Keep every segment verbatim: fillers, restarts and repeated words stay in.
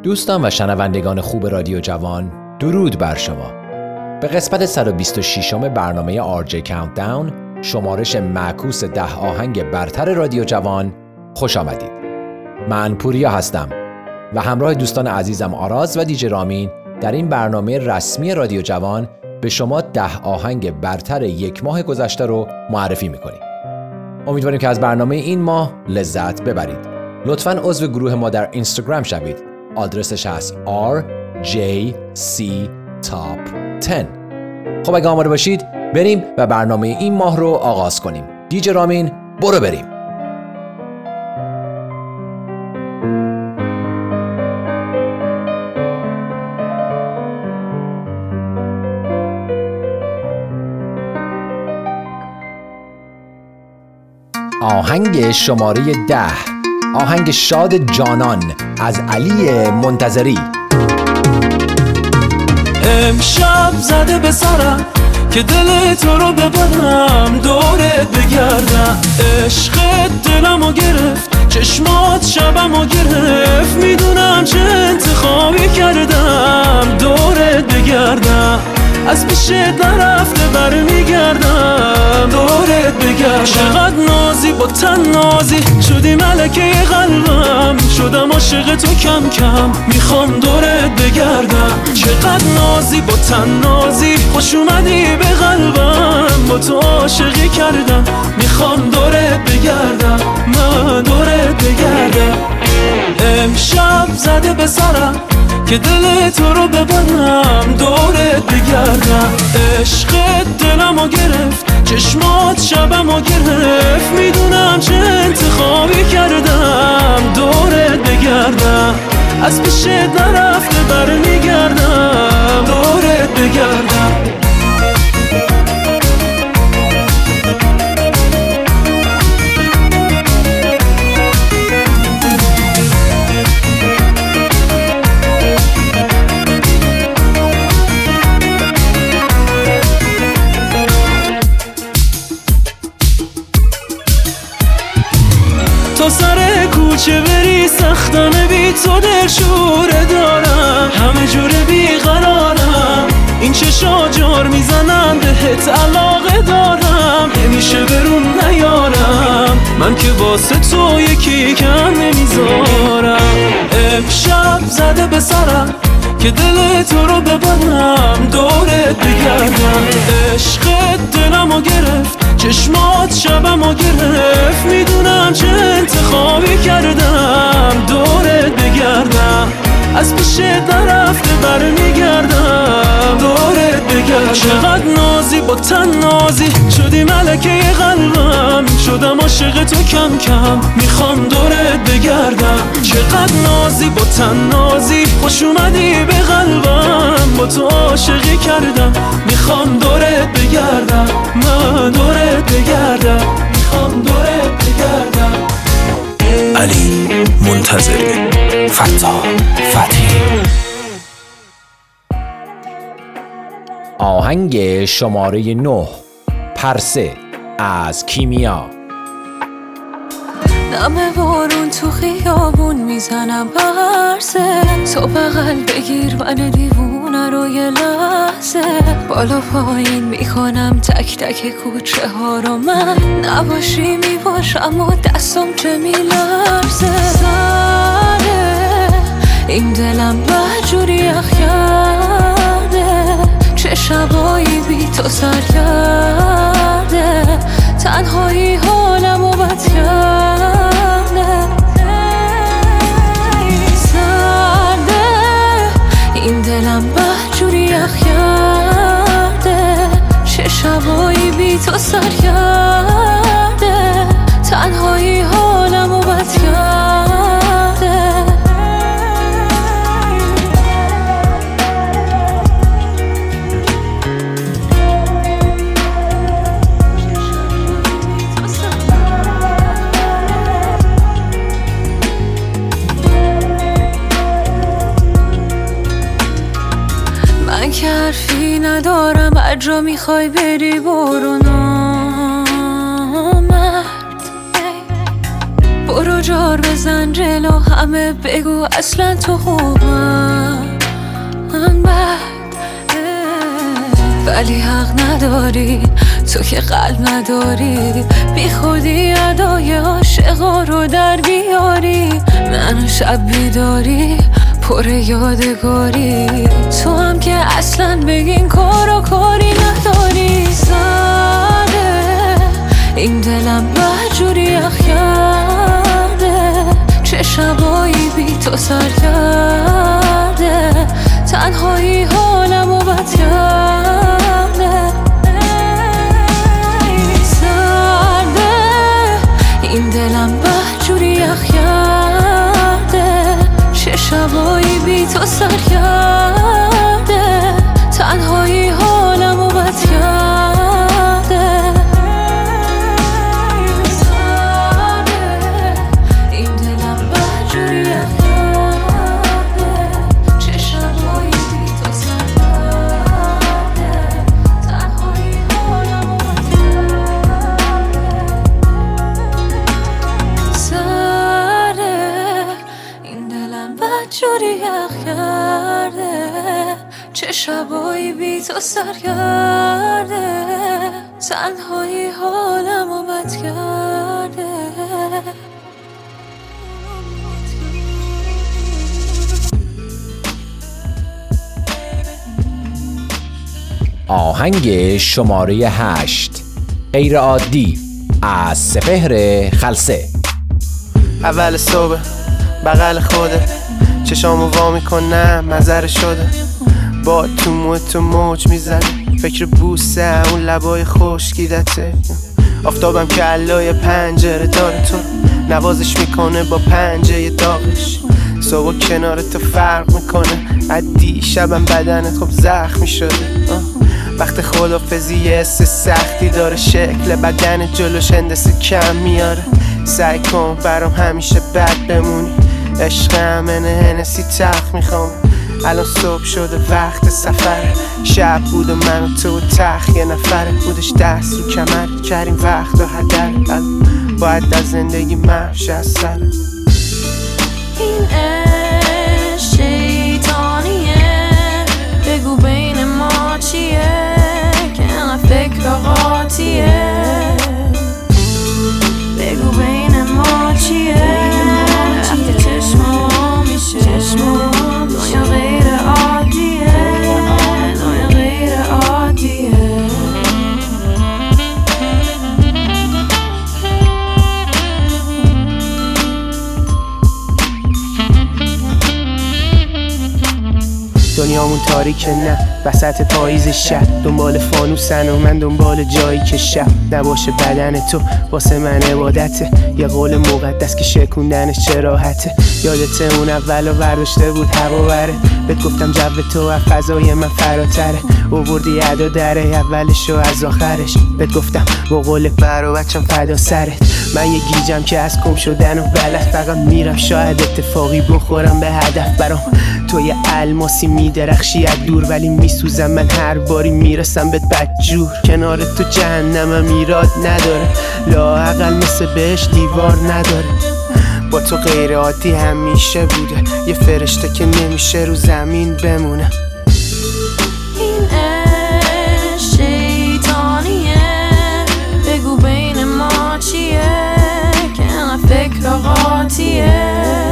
دوستان و شنوندگان خوب رادیو جوان، درود بر شما. به قسمت صد و بیست و ششم برنامه آر جی کاونتداون، شمارش معکوس ده آهنگ برتر رادیو جوان، خوش آمدید. من پوریا هستم و همراه دوستان عزیزم آراز و دیجی رامین در این برنامه رسمی رادیو جوان به شما ده آهنگ برتر یک ماه گذشته رو معرفی میکنیم. امیدواریم که از برنامه این ماه لذت ببرید. لطفاً عضو گروه ما در اینستاگرام شوید. آدرسش هست آر جی سی تاپ ده. خب اگه آماده باشید بریم و برنامه این ماه رو آغاز کنیم. دیجی رامین برو بریم. آهنگ شماره ده، آهنگ شاد جانان از علی منتظری. امشب زده به سرم که دل تو رو ببرم، دورت بگردم. عشقت دلمو گرفت، چشمات شبمو گرفت. میدونم چه انتخابی کردم، دورت بگردم. از پیشت نرفته برمیگردم، دورت بگردم. چقدر نازی با تن نازی شدی ملکه قلبم، شدم عاشق تو کم کم، میخوام دورت بگردم. چقدر نازی با تن نازی خوش اومدی به قلبم، با تو عاشقی کردم، میخوام دورت بگردم، من دورت بگردم. امشب زده به سرم که دل تو رو ببرم، دورت بگردم. عشقت دلمو گرفت، چشمات شبمو گرفت. میدونم چه انتخابی کردم، دورت بگردم. از پیشت نرفته برمیگردم، دورت بگردم. تو سر کوچه بری سختمه، بی تو دل شوره دارم، همه جوره بیقرارم. این چشا جار میزنن بهت علاقه دارم، نمیشه برون نیارم، من که واسه تو یکی کم نمیذارم. امشب زده به سرم که دل تو رو ببرم، دورت بگردم. عشقت دلمو گرفت، چشمات شبمو گرفت. میدونم چه انتخابی کردم، دورت بگردم. از پیشت نرفته برمیگردم، دورت بگردم. چقدر نازی با تن نازی شدی ملکه قلبم، شدم عاشق تو کم کم، میخوام دورت بگردم. چقدر نازی با تن نازی خوش اومدی به قلبم، با تو عاشقی کردم، میخوام دورت بگردم، من دورت بگردم، میخوام دورت بگردم. علی منتظری، فتا فتحی. آهنگ شماره نه، پرسه از کیمیا. دم بارون تو خیابون میزنم پرسه، تو بغل بگیر من دیوونه رو یه لحظه. بالا پایین میکنم تک تک کوچه ها رو، من نباشی میباشم و دستم چه میلرزه. سره این دلم بجوری یخ کرده، چه شبایی بی تو سر کرده، تنهایی حالمو بد کرده. سرده این دلم بجوری یخ کرده، چه شبایی بی تو سر کرده، تنهایی حالمو بد کرده. من که حرفی ندارم، هر جا میخوای بری برو. نامرد برو جا دور بزن جلو همه بگو اصلا تو خوبم من بد، ولی حق نداری تو که قلب نداری، بی خودی ادای عاشقا رو در بیاری، منو شب بیداری پر یادگاری، تو هم که اصلا بگین کار و کاری نداری. زده این دلم بجوری یخ کرده، چه شبایی بی تو سر کرده، تنهایی حالمو بد کرده. سرده این دلم بجوری یخ کرده، چه شبایی بی تو سر کرده، تنهایی حالمو بد کرده. سرده این دلم بجوری یخ کرده، چه شبایی بی تو سر کرده، تنهایی حالمو بد کرده. سرده این دلم بجوری یخ کرده، چه شبایی بی تو سر کرده، تنهایی حالمو بد کرده. آهنگ شماره هشت، غیر عادی از سپهر خلسه. اول صبح بغل خوده، چشامو وا میکنم مزر شده، با تو مو تو موج میزنه، فکر بوسه اون لبای خشکیدته، آفتابم که علای پنجره داره تو نوازش میکنه با پنجه داغش، صبح کنار تو فرق میکنه، عدی شبم بدنت خب زخمی شده، وقت خدافزی یه حس سختی داره، شکل بدن جلوش هندسه کم میاره، سعی کن برام همیشه بد بمونی، عشق همینه هنسی تخت میخوام، الان صبح شده وقت سفره، شب بود و من و تو و تخت یه نفره، بودش دست رو کمر کریم وقت و هدر، باید در زندگی محش از سره. این عشق شیطانیه، بگو بین ما چیه که انقدر فکر قاطیه، بگو بین ما چیه وقتی چشمو میشه دنیا غیر عادیه، دنیا غیر عادیه. دنیامون تاریکه نه وسط پاییز شب، دنبال فانوسن و من دنبال جایی که شب نباشه بدن تو واسه من عبادته، یه قول مقدس که شکوندنش چه راحته، یادت اون اولو برداشته بود هوا بره، بهت گفتم جو تو از فضای من فراتره، اووردی ادا دره اولشو از آخرش، بهت گفتم با قول برا بچم فدا سرت، من یه گیجم که از کم شدن و بلد، فقط میرم شاید اتفاقی بخورم به هدف، برام تو یه الماسی میدرخشی از دور، ولی میسوزم من هر باری میرسم بهت بدجور، کنار تو جهنمم ایراد نداره، لااقل مثل بهش دیوار نداره، با تو غیر عادی همیشه بوده، یه فرشته که نمیشه رو زمین بمونه. این عشق شیطانیه، بگو بین ما چیه که انقدر فکر قاطیه،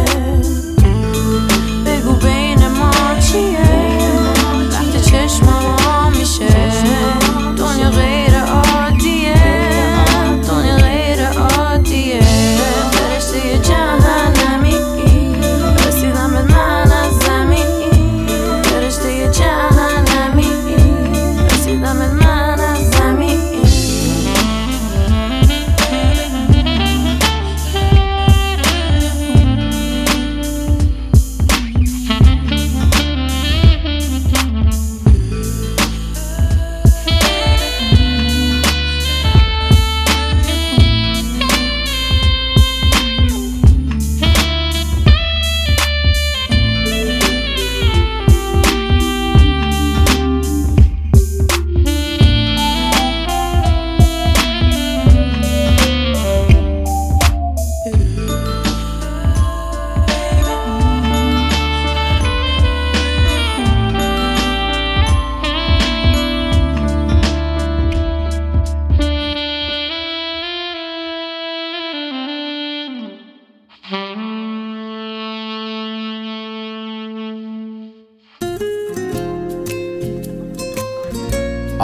بگو بین ما چیه وقتی چشمم میشه دنیا غیر عادیه، دنیا غیر عادیه، فرشته جهنمی رسیدم به من از زمین، فرشته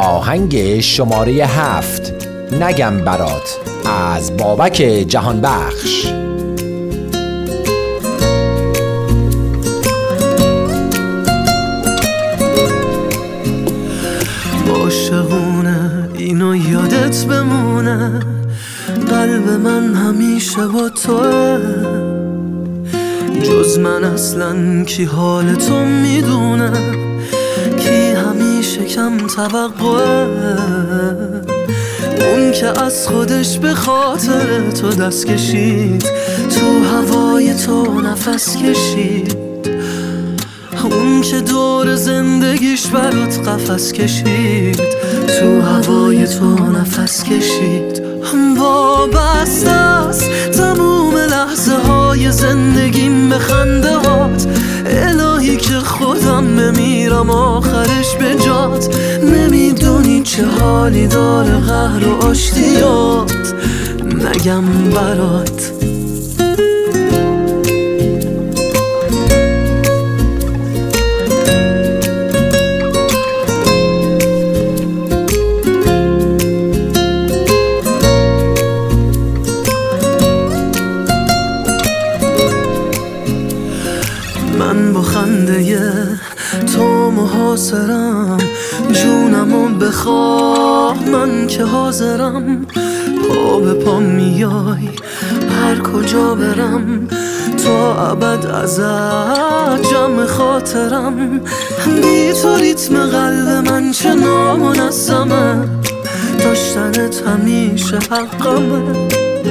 آهنگ شماره هفت نگم برات از بابک جهان بخش. عاشقونه اینو یادت بمونه، قلب من همیشه با توه، جز من اصلا کی حال تو میدونه، کی همیشه کم توقعه، اون که از خودش به خاطر تو دست کشید، تو هوای تو نفس کشید، اون که دور زندگیش برات قفس کشید، تو هوای تو نفس کشید. وابسته است تموم لحظه های زندگیم به خنده هات، الهی که خودم بمیرم آخرش به جات، نمیدونی چه حالی داره قهر و آشتیات، نگم برات. من با خنده تو محاصرم، جونمو بخواه من که حاضرم، پا به پا میای هر کجا برم، تا ابد ازت جمع خاطرم، بی تو ریتم قلب من چه نامنظمه، داشتنت همیشه حقمه،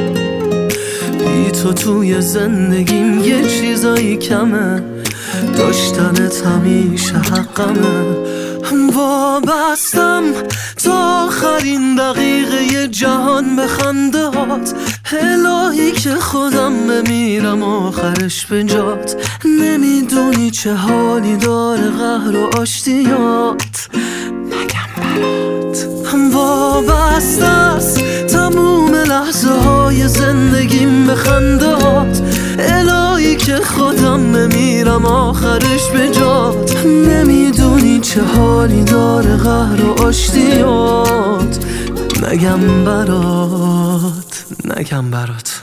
بی تو توی زندگیم یه چیزایی کمه، داشتنت همیشه حقمه. وابستم تا آخرین دقیقه جهان به خنده هات، الهی که خودم بمیرم آخرش به جات، نمیدونی چه حالی داره قهر و آشتیات، نگم برات. وابسته است تموم لحظه های زندگیم به خنده هات، الهی که خودم بمیرم آخرش به جات، نمیدونی چه حالی داره قهر و آشتیات، نگم برات، نگم برات.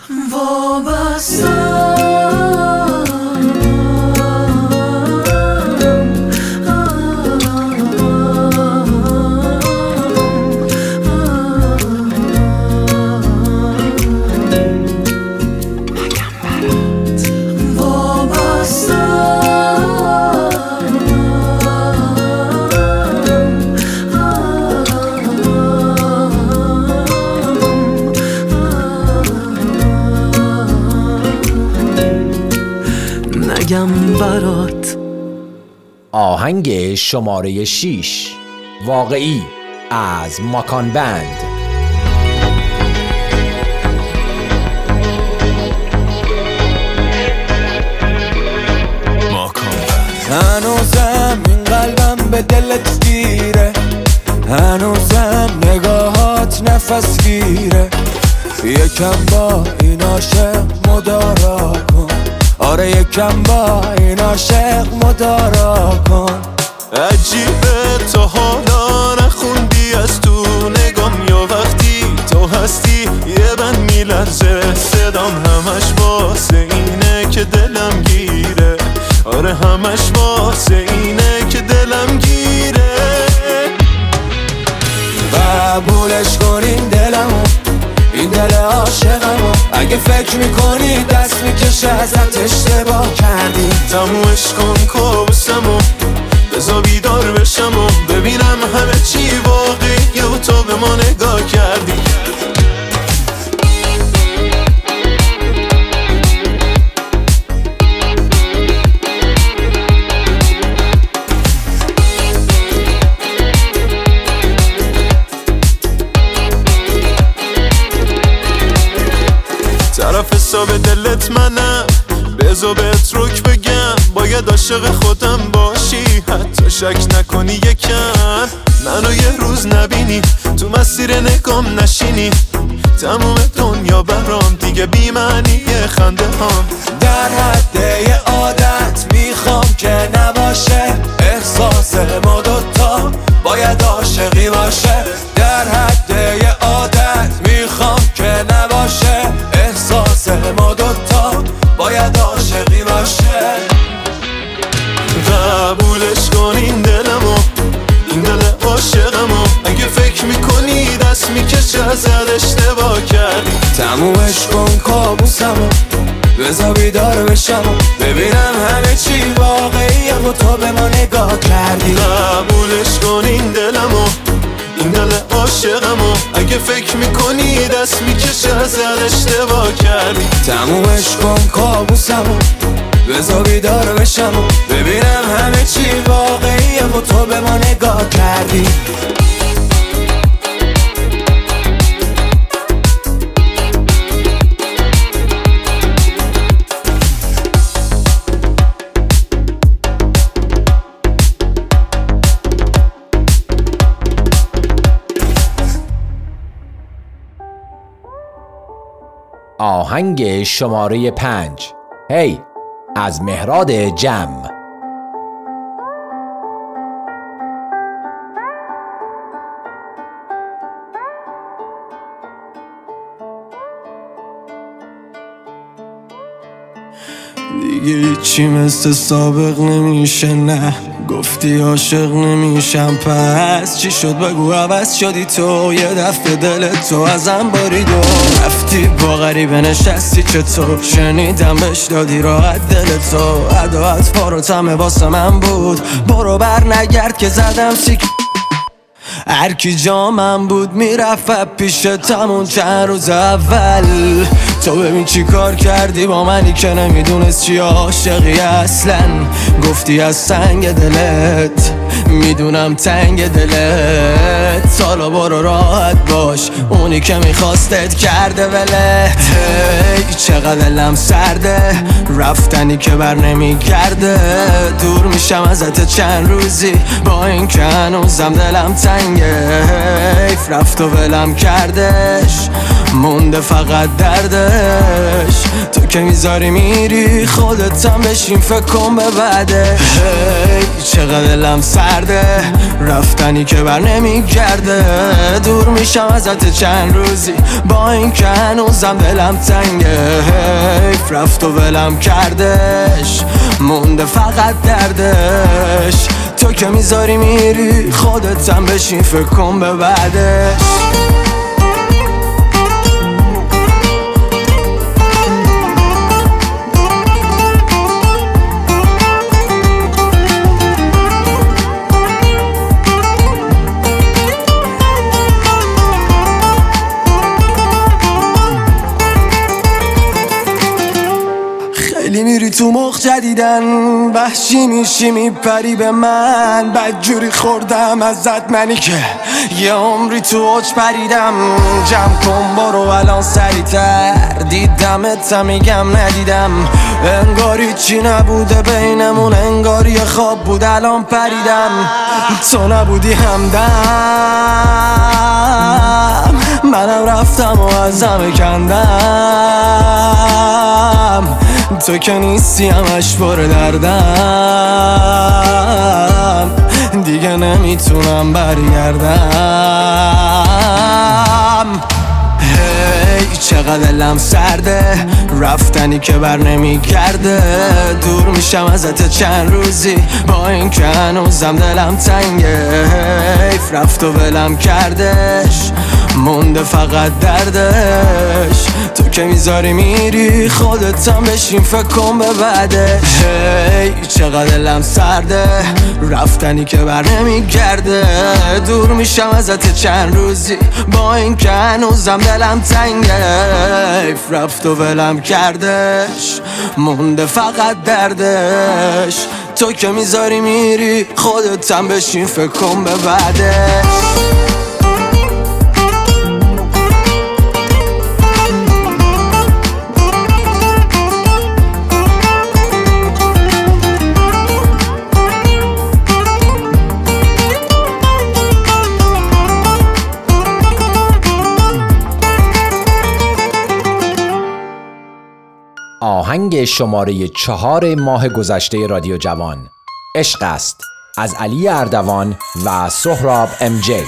وابستم نگم برات. آهنگ شماره شیش واقعی از ماکان بند. هنوزم این قلبم به دلت گیره، هنوزم نگاهات نفس گیره، یکم با این عاشق مدارا کن، آره یکم با این عاشق مدارا کن. عجیبه تو حالا نخوندی از تو نگام، یا وقتی تو هستی یه بند میلرزه، صدام همش واسه اینه که دلم گیره، آره همش واسه اینه که دلم گیره. قبولش کنین دلمو، این دل عاشقمو، اگه فکر میکنی دست میکشه ازت اشتباه کردی، تمومش کن کابوسمو، بذار بیدار بشم و ببینم همه چی واقعیه و تو به ما نگاه کردی. طرف حساب دلت منم، بذار بهت رک بگم، باید عاشق خودم باشی، حتی شک نکنی یکم، منو یه روز نبینی، تو مسیر نگام نشینی، تموم دنیا برام دیگه بی معنیه خنده هام. در حد یه عادت میخوام که نباشه، احساس ما دوتا باید عاشق عاشقی باشه، در حد یه عادت میخوام که نباشه. احساس ما دوتا باید عاشقی باشه. قبولش کن این دلمو، این دل عاشقمو. اگه فکر میکنی دست میکشه ازت اشتباه کردی. تمومش کن کابوسمو، بذار بیدار بشم ببینم همه چی واقعیه و تو به ما نگاه کردی. قبولش کن این دلمو، این دل عاشقمو. اگه فکر میکنی دست میکشه ازت اشتباه کردی. تمومش کن کابوسمو، بذار بیدار بشم ببینم همه چی واقعیه و تو به ما نگاه کردی. آهنگ شماره پنج، هی از مهراد جم. دیگه هیچی مثل سابق نمیشه، نه گفتی عاشق نمیشم، پس چی شد بگو عوض شدی تو؟ یه دفعه دلت تو ازم برید و رفتی با غریبه نشستی. چطور شنیدم بهش دادی راحت دل تو؟ عداعت فاروتمه واسه من بود، برو بر نگرد که زدم سیک. هرکی جامم بود میرفت پیش تمون چند روز اول. تو ببین چی کار کردی با منی که نمیدونست چی عاشقی اصلا. گفتی از سنگ دلت میدونم تنگ دلت، حالا برو راحت باش، اونی که میخواستت کرده ولت. هی چقدر دلم سرده، رفتنی که بر نمیگرده. دور میشم ازت چند روزی با این که هنوزم دلم تنگه. حیف رفت و ولم کردش، مونده فقط دردش. تو که میذاری میری خودتم بشین فکر کن به بعده. هی چقدر دلم سرده، رفتنی که بر نمیگرده. دور میشم ازت چند روزی با این که هنوزم دلم تنگه. حیف رفت و ولم کردش، مونده فقط دردش. تو که میذاری میری خودتم بشین فکر کن به بعدش. خیلی میری تو مخ جدیدن، وحشی میشی میپری به من. بدجوری خوردم ازت منی که یه عمری تو اوج پریدم. جمع کن برو الان سریعتر، دیدمت میگم ندیدم. انگاری چی نبوده بینمون، انگاری یه خواب بود الان پریدم. تو نبودی همدم، منم رفتم و ازم کندم. تو که نیستی همش پر دردم، دیگه نمیتونم برگردم. هی چقدر دلم سرده، رفتنی که بر نمیگرده. دور میشم ازت چند روزی با این که هنوزم دلم تنگه. حیف رفت و ولم کردش، مونده فقط دردش. تو که میذاری میری خودتم بشین فکر کن به بعدش. هی چقدر دلم سرده، رفتنی که بر نمیگرده. دور میشم ازت چند روزی با این که هنوزم دلم تنگه. حیف رفت و ولم کردش، مونده فقط دردش. تو که میذاری میری خودتم بشین فکر کن به بعدش. آهنگ شماره چهار ماه گذشته رادیو جوان، عشق است از علی اردوان و سهراب ام جی.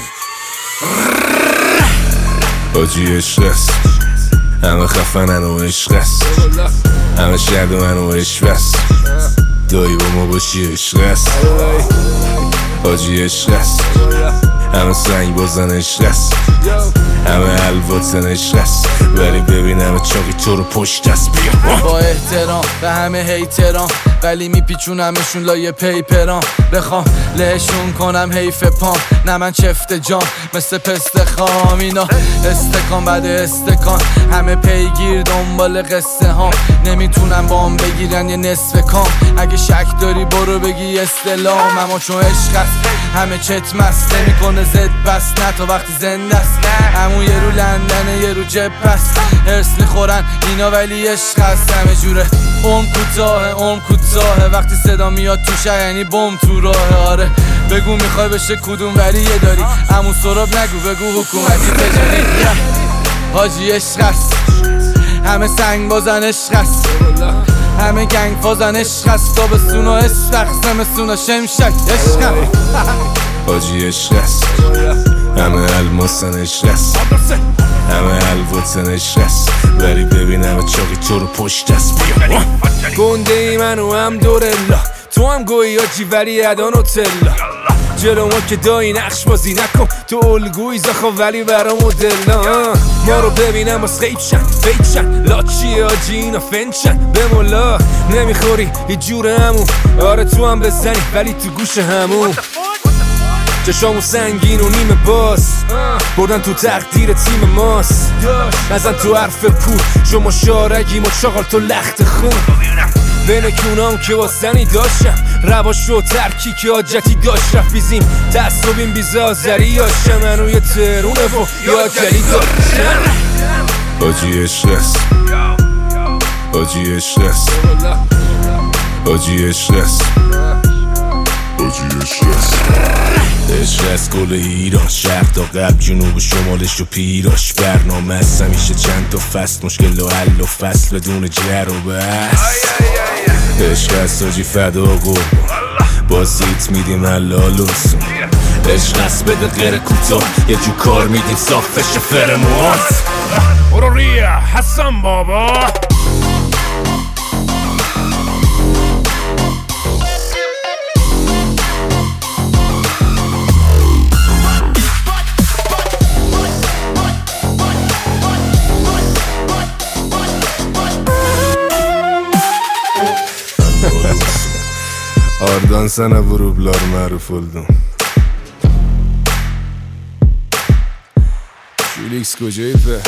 حاجی عشق است، همه خفنن و عشق است، همه شرد من و عشق است، دایی با ما باشی عشق است. حاجی عشق است، همه سنگ بازن عشق است، همه الواتن عشق است، ولی ببینم چاقی تو رو پشت دست بیا. با احترام به همه هیتران، ولی میپیچونمشون لایه پیپران، بخوام لهشون کنم حیف پام، نه من چفت جام مثل پست خام. اینا استکان بعد استکان، همه پیگیر دنبال قصه ها، نمیتونم بام بگیرن یه نصف کام. اگه شک داری برو بگی استلام، اما چون عشق است همه چت مست، نمیکنه زد بس نه تا وقتی زنده است. همون یه رو لندنه یه رو جب است، هرس میخورن اینا ولی عشق است. همه جوره عمر کوتاه عمر کوتاه، وقتی صدا میاد تو شهر یعنی بم تو راه. آره بگو میخوای بشه کدوم ولی یه داری، همون سراب نگو بگو حکومتی تجاری. حاجی عشق است، همه سنگ بازن عشق است، همه گنگ فازن عشق است، تابستون و استخ زمستون و شمشک عشق است. حاجی عشق است، همه الماسن عشق است، همه الواتن عشق است، ولی ببینم چاقی تو رو پشت دست بیا. گنده ای منو هم دورلا، تو هم گویی آجی ولی ادان و تلا، جلو ما که دایی نقش بازی نکن، تو الگوی زخوا ولی برا مدلنا. ما رو ببینم باز غیب شن فیک شن، لاچی آجی اینا فنچن، به مولا نمیخوری یه جور همون. آره تو هم بزنی ولی تو گوش همون، چشامو سنگین و نیمه باز، بردن تو تقدیر تیم ماست. نزن تو حرف پول، شما شارگیم و چاقال تو لخت خون. بین کونام که واسنی داشتم، رواش و ترکی که حاجتی داشت، رفت بیزیم تصابیم بیزه آزری یاشم، منو یه ترونه و یا جلی داشتم. حاجی عشق است، حاجی عشق است، حاجی عشق است، حاجی عشق است. عشق از کل ایران، شرق تا غرب، جنوب و شمالش و پیراش. برنامه است همیشه چند تا فصل، مشکل و حل و فصل بدون جر و بس. عشق است حاجی فدا قربان، بازیت میدیم حلال و سون. عشق است بده غیر کوتاه، یه جو کار میدیم صافش فرموات. برو ریا حسن بابا. Ardan sana vurublar maruf oldum. Felix کجایفه؟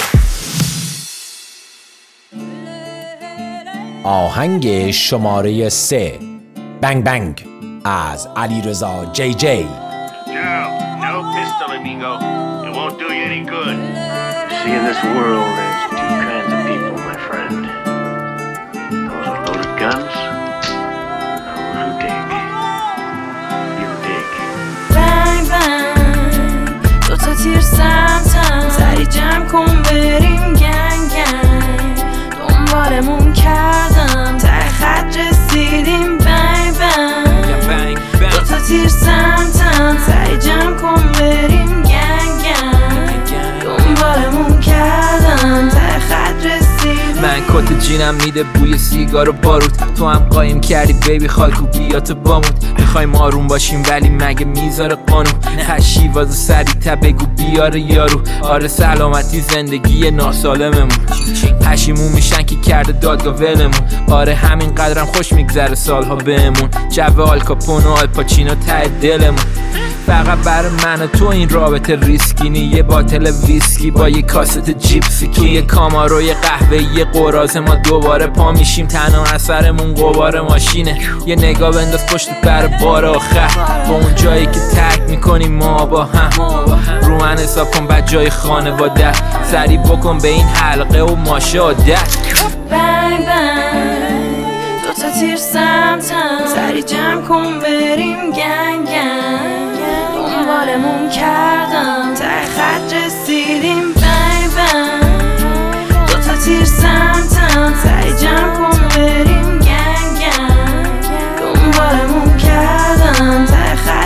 آهنگ شماره سه، بنگ بنگ از علیرضا جی جی. No pistol, amigo. It won't do you any good. See, in this world, there's two kinds of people, my friend. Those with loaded guns. تیر سمتم سری جمع کن بریم گنگ گنگ، دنبالمون کردم ته خط رسیدیم بنگ بنگ. دوتا تیر سمتم سری جمع کن بریم گنگ گنگ، دنبالمون کردم ته خط رسیدیم. من کت جینم میده بوی سیگار و بارود، تو هم قایم کردی بیبی خالکو بیات بامود. میخوایم آروم باشیم ولی مگه میذاره قانون، خشی واسه سری تا بگو بیاره یارو. آره سلامتی زندگی ناسالممون، پشیمون میشن که کرده دادگاه ولمون. آره همین قدرم خوش میگذره سالها بهمون، جو آلکاپون و آلپاچینو ته دلمون. فقط برای من و تو این رابطه ریسکی نی، یه باتل ویسکی با یه کاست جیپسی، توی کامارو یه قهوه یه قراز، ما دوباره پا میشیم تنها اثرمون قبار ماشینه. یه نگاه بنداز پشت پر بار آخر، با اون جایی که ترک میکنیم ما با هم. رو من حساب کن بعد جای خانواده، سری بکن به این حلقه و ماشه عادت. بنگ بنگ دوتا تیر سمتم سری جمع کن بریم گنگ گنگ، دنبالمون کردم ته خط رسیدیم بنگ بنگ. دوتا تیر سمتم سری جمع کن بریم گنگ گنگ، دنبالمون کردم ته خط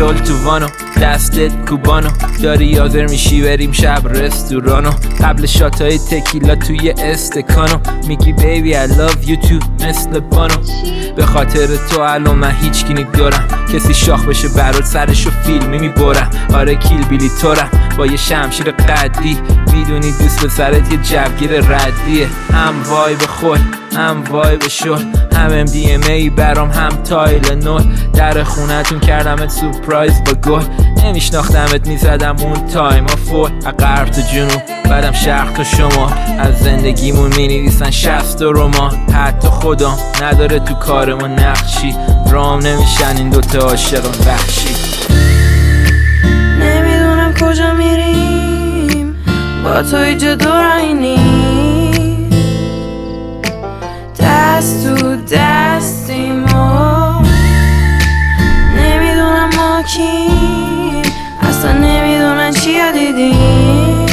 تو وانو دستت کوبانو داری یادر میشی بریم شب رستورانو قبل شاتای تکیلا توی استکانو میگی بیبی I love you too مثل بانو به خاطر تو الان من هیچ کی ندارم کسی شاخ بشه برات سرشو فیلمی میبرم آره کیل بیلی تورم با یه شمشیر قدی میدونی دوست به سرت یه جوگیر ردیه هم وای به خود هم وای به شل هم ام دی ام ای برام هم تایل نول در خونتون کردمت سورپرایز با گل نمیشناختمت میزدم اون تایم ها فول غرب تا جنوب بعدم شرق تا شما از زندگیمون مینویسن شصت رمان حتی خودم نداره تو کار ما نقشی رام نمیشن این دوتا عاشق وحشی نمیدونم کجا میریم با تو اینجا دورنگی دست تو دستیم و نمیدونم ما کیم اصلا نمیدونن چیا دیدیم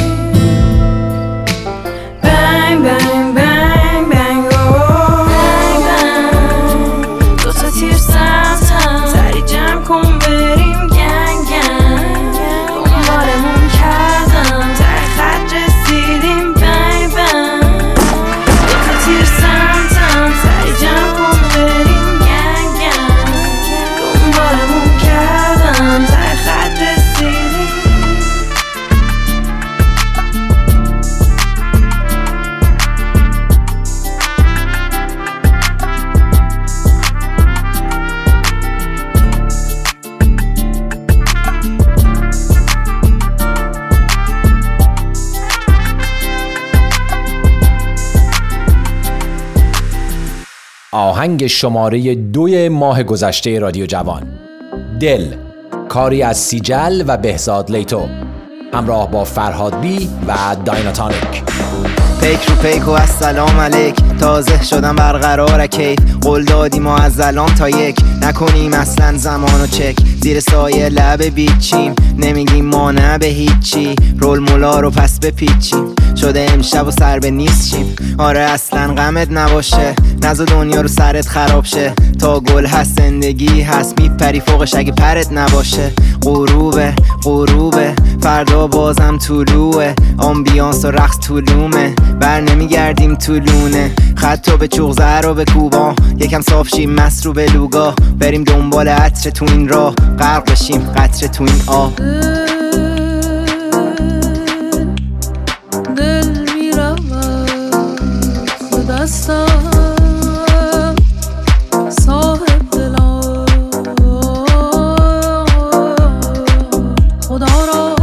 بنگ بنگ بنگ بنگ بنگ بنگ دوتا تیر سمتم سری جمع کن بریم گنگ گنگ دنبالمون کردم ته خط رسیدیم بنگ بنگ دوتا تیر سمتم سری جمع کن بریم گنگ گنگ دنبالمون کردم ته خط رسیدیم آهنگ شماره دوی ماه گذشته رادیو جوان دل کاری از سیجل و بهزاد لیتو همراه با فرهاد بی و دایناتانیک پیک رو پیک و السلام علیک تازه شدم برقرار کیف قول دادی ما از الان تا یک نکنیم اصلا زمانو چک زیر سایه لب بیچیم نمیگیم ما نه به هیچی رول مولا رو پس بپیچیم شده امشب و سر به نیست شیم آره اصلا غمت نباشه نزا دنیا رو سرت خراب شه تا گل هست زندگی هست میپری فوقش اگه پرت نباشه غروبه غروبه فردا بازم طلوعه آمبیانس و رقص طولومه بر نمیگردیم طولونه خطا به چغزه رو به کوبا یکم صاف شیم مست رو به لوگا بریم دنبال عطر تو این راه غرق بشیم قطره تو این آب دل میرود ز دستم صاحب دلم خدا را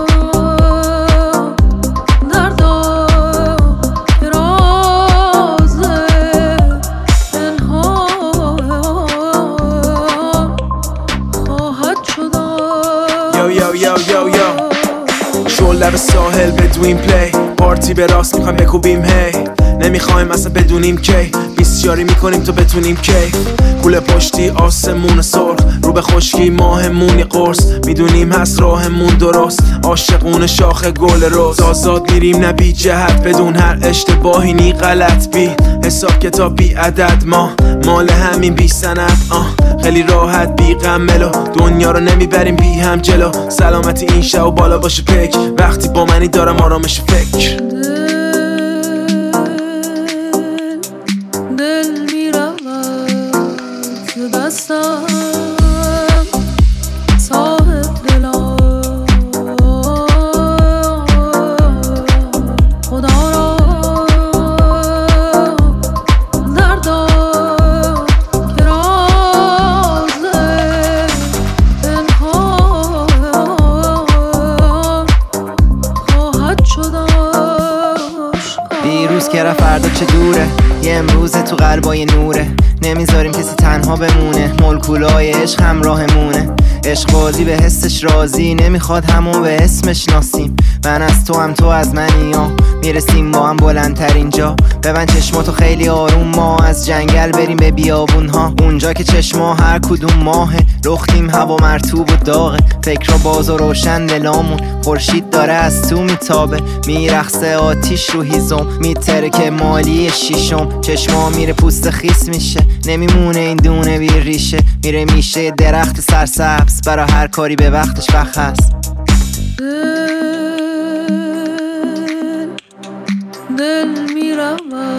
دردا که راز پنهان خواهد شدن یو یو یو یو یو شل لب ساحل بدویم پلی پارتی به راست میخوایم بکوبیم هی نمیخوایم اصلا بدونیم کی بیسیاری میکنیم تو بتونیم کی کوله پشتی آسمون سرخ رو به خشکی ماهمونی قرص میدونیم هست راهمون درست عاشقون شاخ گل روز آزاد میریم نه بی جهت بدون هر اشتباهی نی غلط بی حساب کتاب بی عدد ما مال همین بی سند آه خیلی راحت بی غم ملو دنیا رو نمیبریم بی هم جلو سلامتی این شب و بالا باشه پک وقتی با منی دارم آرامش فکر دل میرود ز دستم صاحب دلم خدا را دردا که راز پنهان خواهد شدن دیروز که رفت فردا چه دوره یه امروز تو قلبای نوره نمیذاریم کسی تنها بمونه مولکولای عشق همراهمونه عشق بازی به حسش راضی نمیخواد همون به اسمش ناسیم من از تو هم تو از منی ها، میرسیم با هم بلندترین جا. ببند چشماتو خیلی آروم، ما از جنگل بریم به بیابون ها، اونجا که چشما هر کدوم ماهه. لختیم هوا مرطوب و داغه، فکر را باز و روشن دلامون. خورشید داره از تو میتابه، میرقصه آتیش رو هیزم، میتره که مالی شیشم. چشما میره پوست خیس میشه، نمیمونه این دونه بی ریشه. میره میشه درخت سرسبز، برا هر کاری به وقتش وقت هست. دل میرم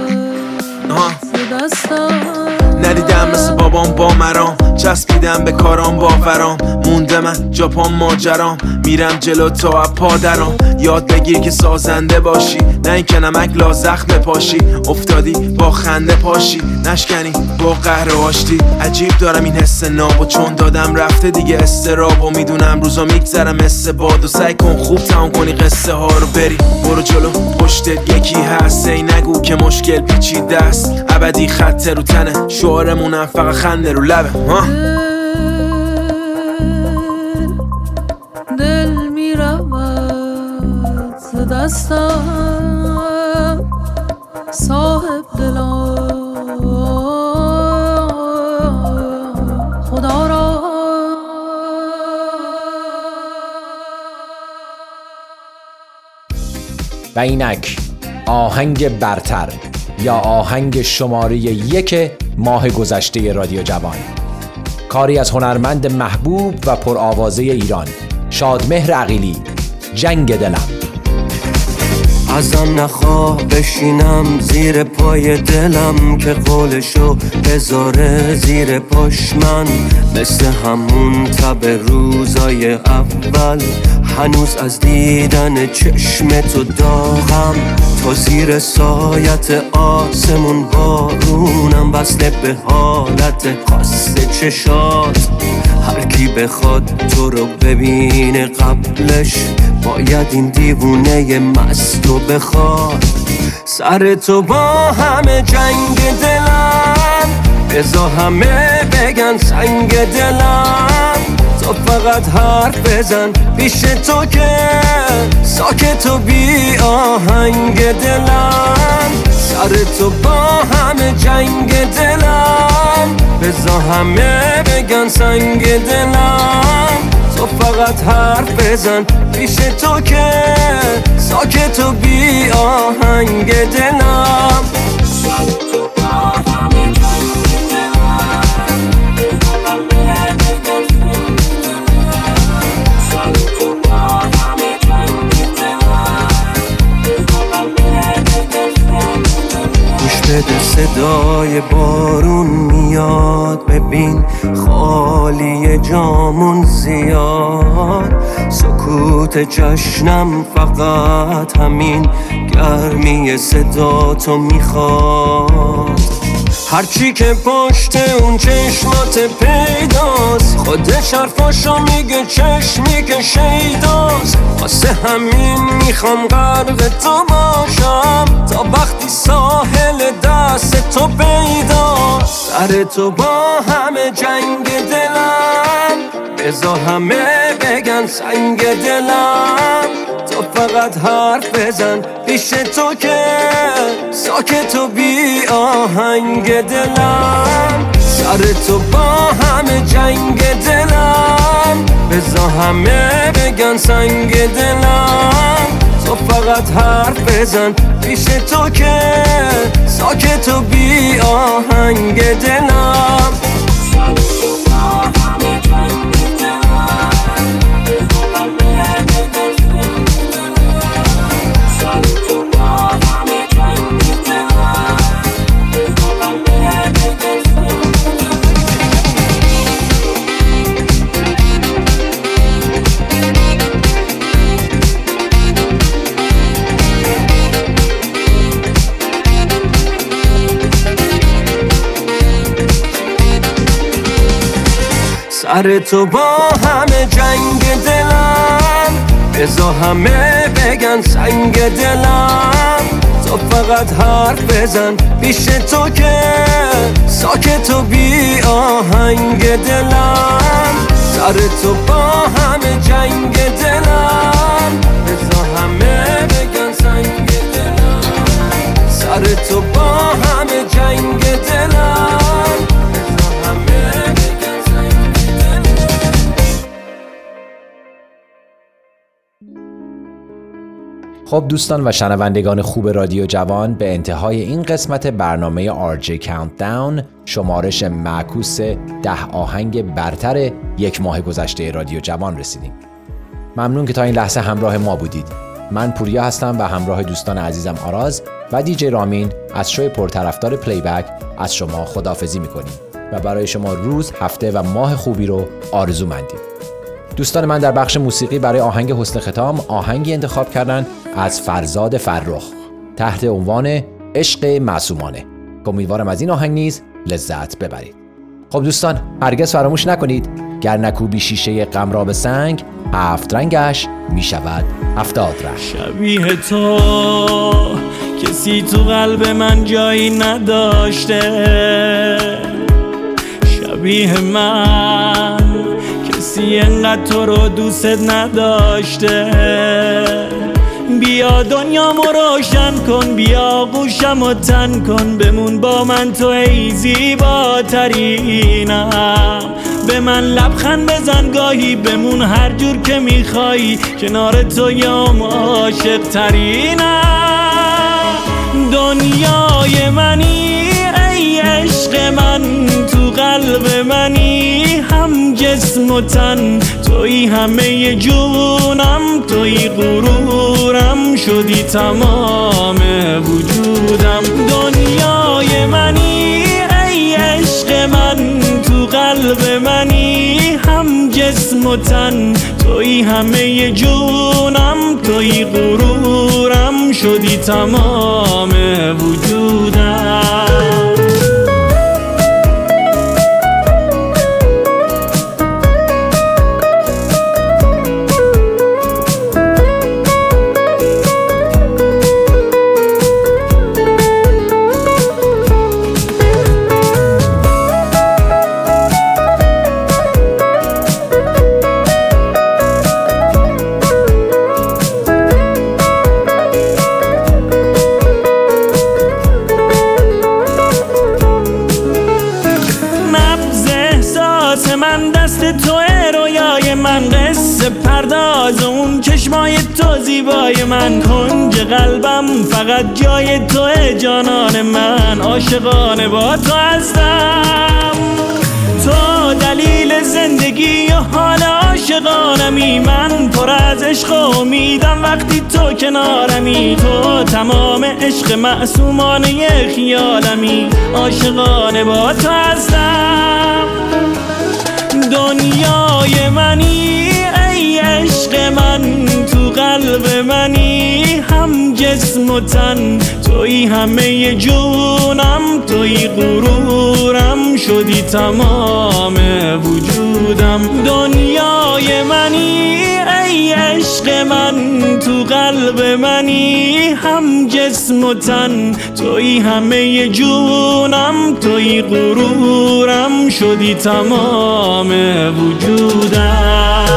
ندیدم مثل بابام با مرام، چسبیدم به کارام باورام. مونده من جاپام ماجرام، میرم جلو تا پا درام. یاد بگیر که سازنده باشی، نه این که نمک لا زخم پاشی. افتادی با خنده پاشی، نشکنی با قهر و آشتی. عجیب دارم این حس نابو، چون دادم رفته دیگه استراب. و میدونم روزا میگذرم مثل باد، و سعی کن خوب تمام کنی قصه ها رو. بری برو جلو پشتت یکی هست، ای نگو که مشکل پیچیده است. ابدی خط رو تنه، شعارمونم فقط خنده رو لبه. ها دل میرود ز دستم، صاحب دلم خدا را. و اینک آهنگ برتر یا آهنگ شماره یک ماه گذشته رادیو جوان، کاری از هنرمند محبوب و پرآوازه ایران شادمهر عقیلی. جنگ دلم. ازم نخواه بشینم زیر پای دلم، که قولشو بذاره زیر پاش من. مثل همون تب روزای اول، هنوز از دیدن چشم تو داغم. تا زیر سایت آسمون بارونم، وصله به حالت خاص چشات. هر کی بخواد تو رو ببینه قبلش، باید این دیوونه مستو بخواد. سر تو با همه جنگ دلم، بذار همه بگن سنگ دلم. تو فقط حرف بزن پیش تو که ساکت و بی آهنگ دلم. سر تو با همه جنگ دلم، بذار همه بگن سنگ دلم. تو فقط حرف بزن پیش تو که ساکت و بی آهنگ دلم. سر تو با همه جنگ دلم، بذار همه بگن سنگ دلم. سر تو با همه جنگ دلم، بذار همه بگن سنگ دلم. گوش بده صدای بارون میاد، ببین خالی جامون زیاد. سکوت جشنم فقط همین گرمی صدا تو میخواد. هرچی که پشت اون چشمات پیداست، خودش حرفاشو میگه چشمی که شیداست. واسه همین میخوام غرق تو باشم، تا وقتی ساحل دست تو پیداست. سر تو با همه جنگ دلم، بذار همه بگن سنگ دلم. تو فقط حرف بزن پیش تو که ساکت و بی آهنگ دلم. سر تو با همه جنگ دلم، بذار همه بگن سنگ دلم. تو فقط حرف بزن پیش تو که ساکت و بی آهنگ دلم. سر تو با همه جنگ دلم، بذار همه بگن سنگ دلم. سر تو با همه جنگ دلم، بذار همه بگن سنگ سر تو با همه جنگ دلم، بذار همه بگن سنگ دلم. تو فقط حرف بزن پیش تو که ساکت و بی آهنگ دلم. سر تو با همه جنگ دلم، بذار همه سر تو با همه جنگ دلم بذار همه بگن سنگ دلم. خب دوستان و شنوندگان خوب رادیو جوان، به انتهای این قسمت برنامه آر جی کاونتداون، شمارش معکوس ده آهنگ برتر یک ماه گذشته رادیو جوان رسیدیم. ممنون که تا این لحظه همراه ما بودید. من پوریا هستم و همراه دوستان عزیزم آراز و دیجی رامین از شوی پرطرفدار پلی بک از شما خداحافظی میکنیم و برای شما روز، هفته و ماه خوبی رو آرزو مندیم. دوستان من در بخش موسیقی برای آهنگ حسن ختام آهنگی انتخاب کردن از فرزاد فرخ تحت عنوان عشق معصومانه. امیدوارم از این آهنگ نیز لذت ببرید. خب دوستان، هرگز فراموش نکنید گر نکوبی شیشه غم را به سنگ، هفت رنگش می شود هفتاد رنگ. شبیه تو کسی تو قلب من جایی نداشته، شبیه من کسی انقدر تو رو دوست نداشته. بیا دنیامو روشن کن، بیا گوشمو تن کن، بمون با من تو ای زیباترینم. به من لبخند بزن گاهی، بمون هر جور که میخوایی، کنار تو یام عاشق ترینم. دنیای منی ای عشق من، تو قلب منی هم جسم و تن، توی همه جونم، توی غرورم، شدی تمام وجودم. دنیای منی ای عشق من، تو قلب منی هم جسم و تن، توی همه جونم، توی غرورم، شدی تمام وجودم. پرداز اون چشمای تو زیبای من، کنج قلبم فقط جای توه جانان من، عاشقانه با تو هستم. تو دلیل زندگی و حال عاشقانمی، من پر از عشق و امیدم وقتی تو کنارمی. تو تمام عشق معصومانه خیالمی، عاشقانه با تو هستم. دنیای منی ای عشق من، تو قلب منی هم جسم و تن، توی همه جونم، توی غرورم، شدی تمام وجودم. دنیای منی ای عشق من، تو قلب منی هم جسم و تن، توی همه جونم، توی غرورم، شدی تمام وجودم.